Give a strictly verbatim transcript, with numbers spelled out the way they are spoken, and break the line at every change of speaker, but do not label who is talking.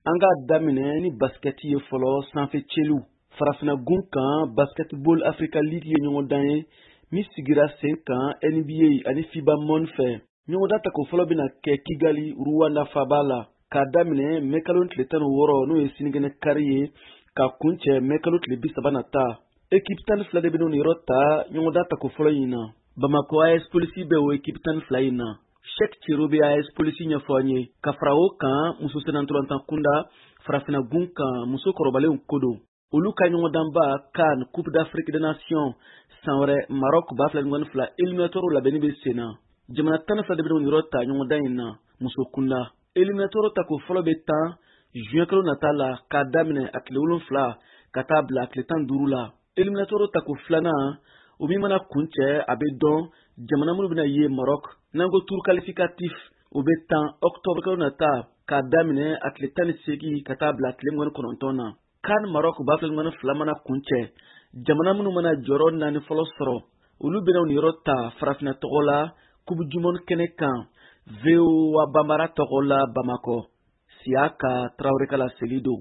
An k'a daminɛ ni basketi ye fɔlɔ sanfɛ celu. Farafina gun kan Basketball Africa League ye ɲɔgɔndan ye min sigira sen kan N B A ani FIBA Mon fɛ. Ɲɔgɔndan tako fɔlɔ bɛna kɛ Kigali, Rwanda faba la. K'a daminɛ mɛ kalo tile tan ni wɔɔrɔ n'o ye sinikɛnɛ kari ye ka kuncɛ mɛ kalo tile bi saba nata. Équipe tan ni fila de bɛna nin yɔrɔ ta ɲɔgɔndan tako fɔlɔ in na. Bamako A S Polisi bɛ o équipe tan ni fila in na. Cheikh Thierno bɛ A S Polisi ɲɛfɔ an ye. Ka fara o kan muso senatɔlatan kunda farafina gun kan muso kɔrɔbalenw ko don. Olu ka ɲɔgɔndanba CAN Coupe d'Afrique des Nations san wɛrɛ Maroc ba fila ni fila éliminatoire labɛnni bɛ sen na. Jamana tan ni fila de bɛna nin yɔrɔ ta ɲɔgɔndan in na muso kunda. Éliminatoire tako fɔlɔ bɛ tan juin kalo nata la k'a daminɛ a tile wolonfila ka taa bila a tile tan duuru la. Éliminatoire tako filanan o min mana kuncɛ a bɛ dɔn jamana minnu bɛna ye Maroc n'an ko tour qualificatif o bɛ tan octobre kalo nata k'a daminɛ a tile tan ni seegin ka taa bila a tile mugan ni kɔnɔntɔn na. CAN Maroc ba fila ni fila mana kuncɛ jamana minnu mana jɔyɔrɔ naani fɔlɔ sɔrɔ olu bɛna nin yɔrɔ ta farafina tɔgɔ la Coupe du Monde kɛnɛ kan V O A Bambara tɔgɔ la Bamakɔ. Siaka Traoré Kala Selido.